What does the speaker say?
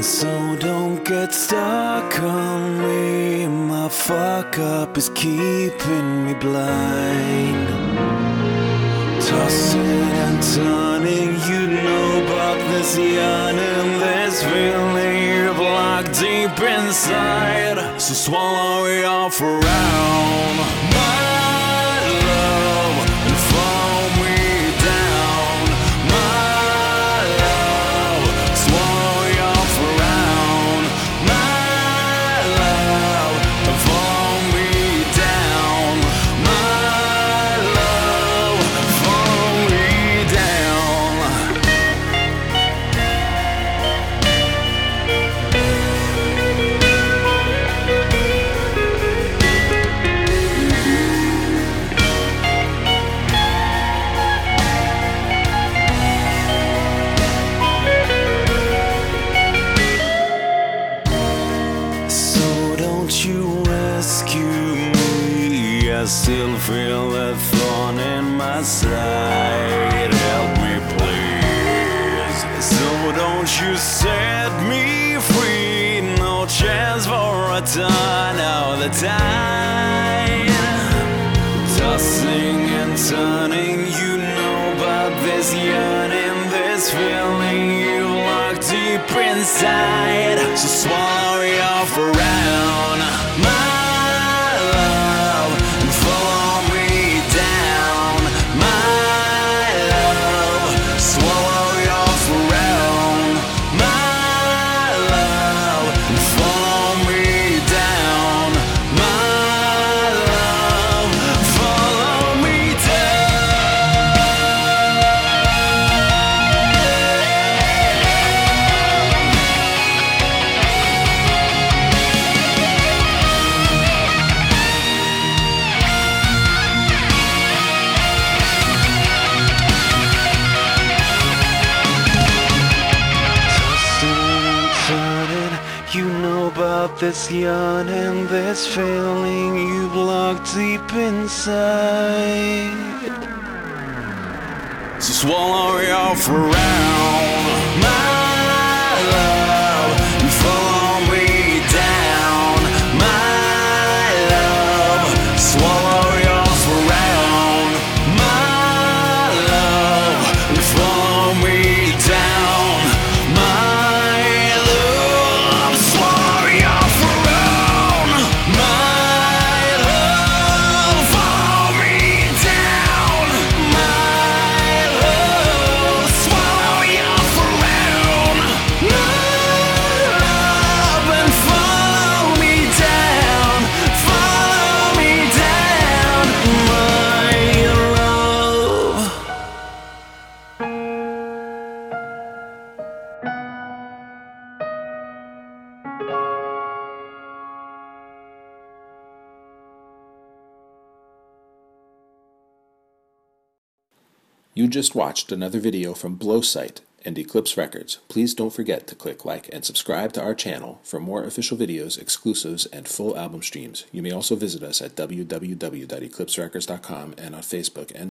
So don't get stuck on me. My fuck up is keeping me blind. Tossing and turning, you know about this yearning, this feeling you've locked deep inside. So swallow it off around, my love, and follow me down, my love. Swallow it off around, my love, and follow me down, my love, follow me down. So don't you rescue me, I still feel that thorn in my side. Help me please. So don't you set me free, no chance for a turn of the tide. Tossing and turning, you know about this yearning, this feeling you locked deep inside. So swallow it off around, my love, and follow me down, my love. Swallow it off around, my love, and follow me down, my love, follow me You know about this yearning, this feeling you've locked deep inside. So swallow it off around, my love, and follow me down, my love. Swallow it off around, my love, and follow me down, my love. Swallow it off around, my love. Follow me down, my love. Swallow it off around, my love, and follow me down, my love. You just watched another video from Blowsight and Eclipse Records. Please don't forget to click like and subscribe to our channel for more official videos, exclusives, and full album streams. You may also visit us at www.eclipserecords.com and on Facebook and